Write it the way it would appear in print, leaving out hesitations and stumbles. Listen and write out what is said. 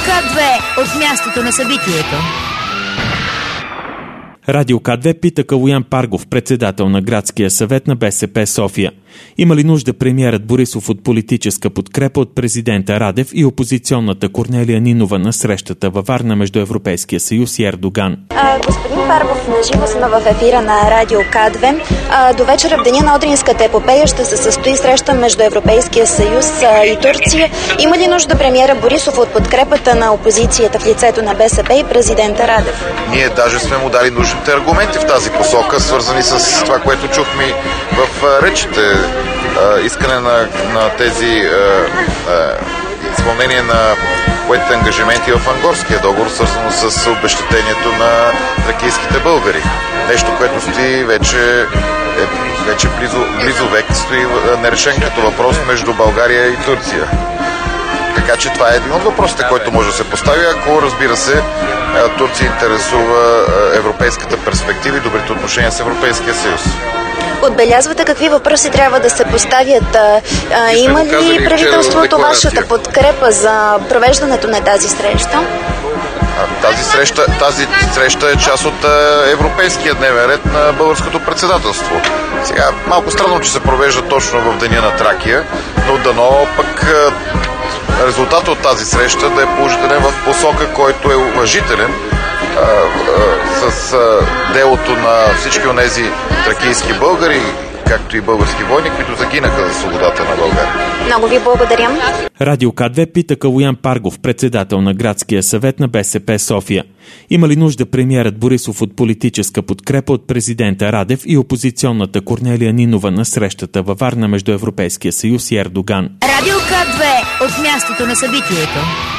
К2 от мястото на събитието. Радио К2 пита Калоян Паргов, председател на Градския съвет на БСП София. Има ли нужда премиерът Борисов от политическа подкрепа от президента Радев и опозиционната Корнелия Нинова на срещата във Варна между Европейския съюз и Ердоган? Господин Паргов, наживо сме в ефира на Радио К2. До вечера в деня на Одринската епопея ще се състои среща между Европейския съюз и Турция. Има ли нужда премиера Борисов от подкрепата на опозицията в лицето на БСП и президента Радев? Ние даже сме му дали нужните аргументи в тази посока, свързани с това, което чухме в речите. Искане на тези изпълнение на поетите ангажименти в Ангорския договор, свързано с обезщетението на тракийските българи. Нещо, което стои вече близо век, стои нерешен като въпрос между България и Турция. Така че това е един от въпросите, който може да се постави, ако, разбира се, Турция интересува европейската перспектива и добрите отношения с Европейския съюз. Отбелязвате какви въпроси трябва да се поставят. Има ли правителството вашата подкрепа за провеждането на тази среща? Тази среща е част от европейския дневен ред на българското председателство. Сега малко странно, че се провежда точно в деня на Тракия, но дано пък резултатът от тази среща да е положителен в посока, който е уважителен с делото на всички онези тракийски българи, както и български войни, които загинаха за свободата на България. Много ви благодаря. Радио К2 пита Калоян Паргов, председател на Градския съвет на БСП София. Има ли нужда премиерът Борисов от политическа подкрепа от президента Радев и опозиционната Корнелия Нинова на срещата във Варна между Европейския съюз и Ердоган? Радио К2 от мястото на събитието.